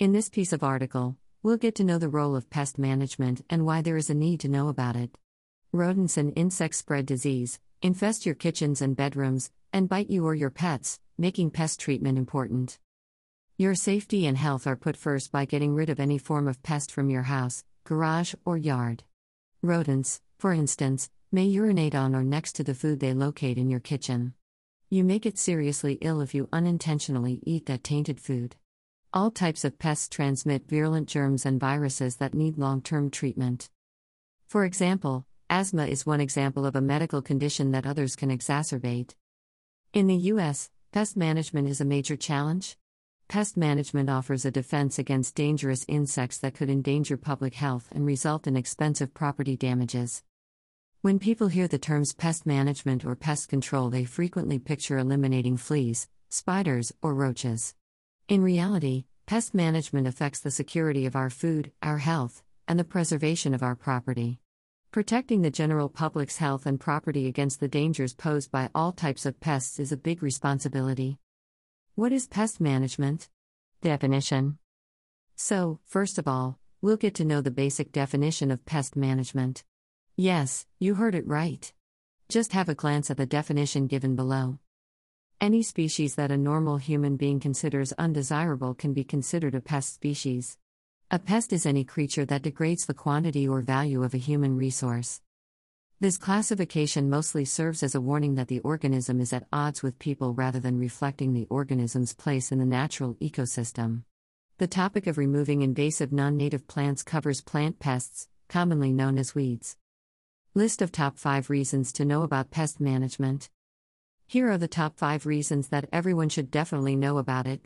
In this piece of article, we'll get to know the role of pest management and why there is a need to know about it. Rodents and insects spread disease, infest your kitchens and bedrooms, and bite you or your pets, making pest treatment important. Your safety and health are put first by getting rid of any form of pest from your house, garage, or yard. Rodents, for instance, may urinate on or next to the food they locate in your kitchen. You may get seriously ill if you unintentionally eat that tainted food. All types of pests transmit virulent germs and viruses that need long-term treatment. For example, asthma is one example of a medical condition that others can exacerbate. In the U.S., pest management is a major challenge. Pest management offers a defense against dangerous insects that could endanger public health and result in expensive property damages. When people hear the terms pest management or pest control, they frequently picture eliminating fleas, spiders, or roaches. In reality, pest management affects the security of our food, our health, and the preservation of our property. Protecting the general public's health and property against the dangers posed by all types of pests is a big responsibility. What is pest management? Definition. So, first of all, we'll get to know the basic definition of pest management. Yes, you heard it right. Just have a glance at the definition given below. Any species that a normal human being considers undesirable can be considered a pest species. A pest is any creature that degrades the quantity or value of a human resource. This classification mostly serves as a warning that the organism is at odds with people rather than reflecting the organism's place in the natural ecosystem. The topic of removing invasive non-native plants covers plant pests, commonly known as weeds. List of top 5 reasons to know about pest management. Here are the top 5 reasons that everyone should definitely know about it.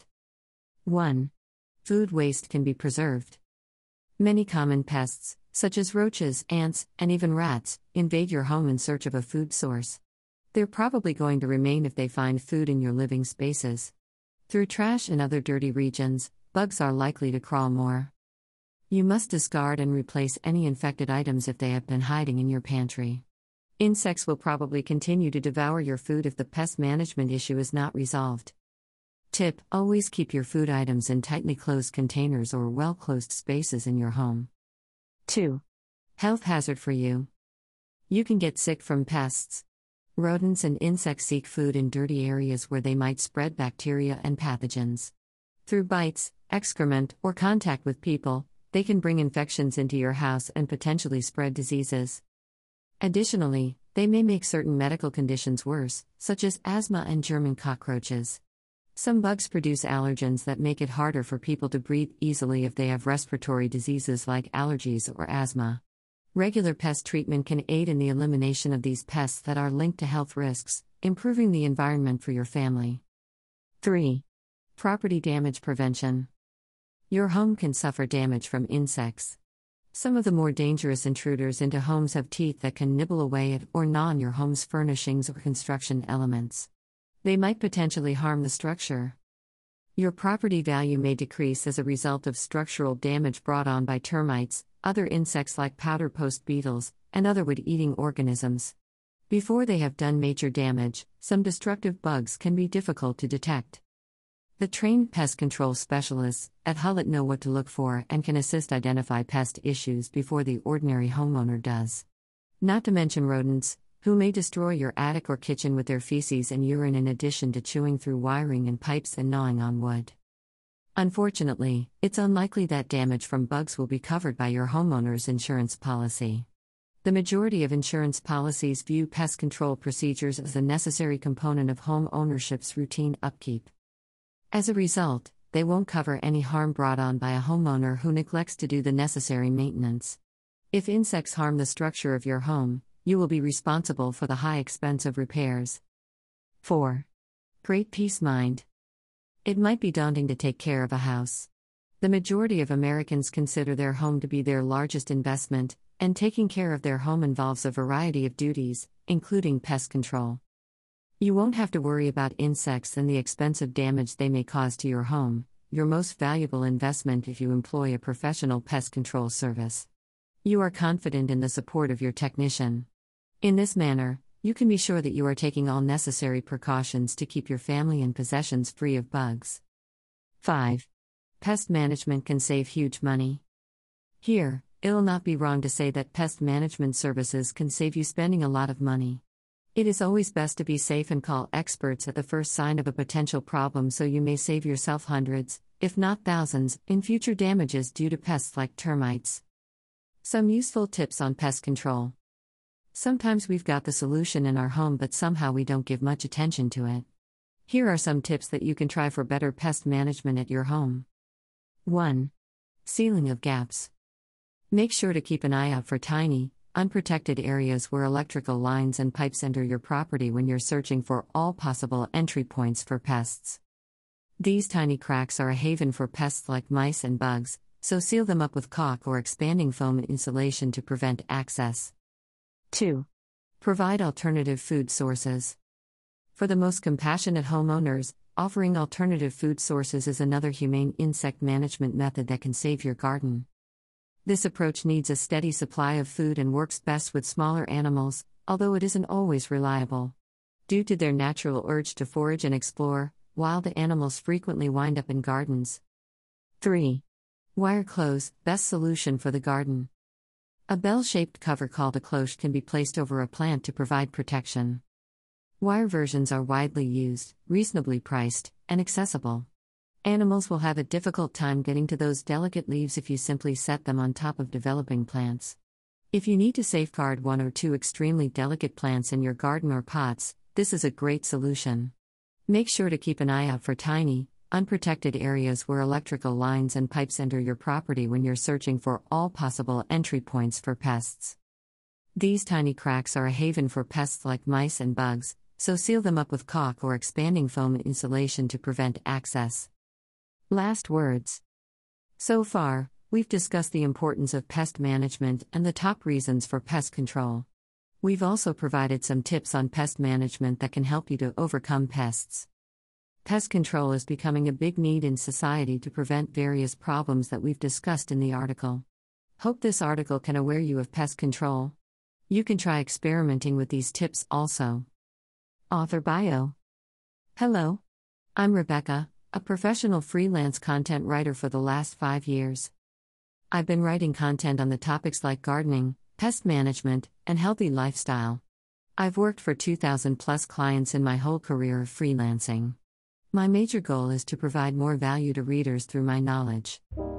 1. Food waste can be preserved. Many common pests, such as roaches, ants, and even rats, invade your home in search of a food source. They're probably going to remain if they find food in your living spaces. Through trash and other dirty regions, bugs are likely to crawl more. You must discard and replace any infected items if they have been hiding in your pantry. Insects will probably continue to devour your food if the pest management issue is not resolved. Tip: always keep your food items in tightly closed containers or well-closed spaces in your home. 2. Health hazard for you. You can get sick from pests. Rodents and insects seek food in dirty areas where they might spread bacteria and pathogens. Through bites, excrement, or contact with people, they can bring infections into your house and potentially spread diseases. Additionally, they may make certain medical conditions worse, such as asthma and German cockroaches. Some bugs produce allergens that make it harder for people to breathe easily if they have respiratory diseases like allergies or asthma. Regular pest treatment can aid in the elimination of these pests that are linked to health risks, improving the environment for your family. 3. Property damage prevention. Your home can suffer damage from insects. Some of the more dangerous intruders into homes have teeth that can nibble away at or gnaw on your home's furnishings or construction elements. They might potentially harm the structure. Your property value may decrease as a result of structural damage brought on by termites, other insects like powder post beetles, and other wood-eating organisms. Before they have done major damage, some destructive bugs can be difficult to detect. The trained pest control specialists at Hulett know what to look for and can assist identify pest issues before the ordinary homeowner does. Not to mention rodents, who may destroy your attic or kitchen with their feces and urine in addition to chewing through wiring and pipes and gnawing on wood. Unfortunately, it's unlikely that damage from bugs will be covered by your homeowner's insurance policy. The majority of insurance policies view pest control procedures as a necessary component of home ownership's routine upkeep. As a result, they won't cover any harm brought on by a homeowner who neglects to do the necessary maintenance. If insects harm the structure of your home, you will be responsible for the high expense of repairs. 4. Great peace mind. It might be daunting to take care of a house. The majority of Americans consider their home to be their largest investment, and taking care of their home involves a variety of duties, including pest control. You won't have to worry about insects and the expensive damage they may cause to your home, your most valuable investment if you employ a professional pest control service. You are confident in the support of your technician. In this manner, you can be sure that you are taking all necessary precautions to keep your family and possessions free of bugs. 5. Pest management can save huge money. Here, it'll not be wrong to say that pest management services can save you spending a lot of money. It is always best to be safe and call experts at the first sign of a potential problem so you may save yourself hundreds, if not thousands, in future damages due to pests like termites. Some useful tips on pest control. Sometimes we've got the solution in our home but somehow we don't give much attention to it. Here are some tips that you can try for better pest management at your home. 1. Sealing of gaps. Make sure to keep an eye out for tiny, unprotected areas where electrical lines and pipes enter your property when you're searching for all possible entry points for pests. These tiny cracks are a haven for pests like mice and bugs, so seal them up with caulk or expanding foam insulation to prevent access. 2. Provide alternative food sources. For the most compassionate homeowners, offering alternative food sources is another humane insect management method that can save your garden. This approach needs a steady supply of food and works best with smaller animals, although it isn't always reliable. Due to their natural urge to forage and explore, wild animals frequently wind up in gardens. 3. Wire clothes, best solution for the garden. A bell-shaped cover called a cloche can be placed over a plant to provide protection. Wire versions are widely used, reasonably priced, and accessible. Animals will have a difficult time getting to those delicate leaves if you simply set them on top of developing plants. If you need to safeguard one or two extremely delicate plants in your garden or pots, this is a great solution. Make sure to keep an eye out for tiny, unprotected areas where electrical lines and pipes enter your property when you're searching for all possible entry points for pests. These tiny cracks are a haven for pests like mice and bugs, so seal them up with caulk or expanding foam insulation to prevent access. Last words. So far, we've discussed the importance of pest management and the top reasons for pest control. We've also provided some tips on pest management that can help you to overcome pests. Pest control is becoming a big need in society to prevent various problems that we've discussed in the article. Hope this article can aware you of pest control. You can try experimenting with these tips also. Author bio. Hello. I'm Rebecca, a professional freelance content writer for the last 5 years. I've been writing content on the topics like gardening, pest management, and healthy lifestyle. I've worked for 2,000 plus clients in my whole career of freelancing. My major goal is to provide more value to readers through my knowledge.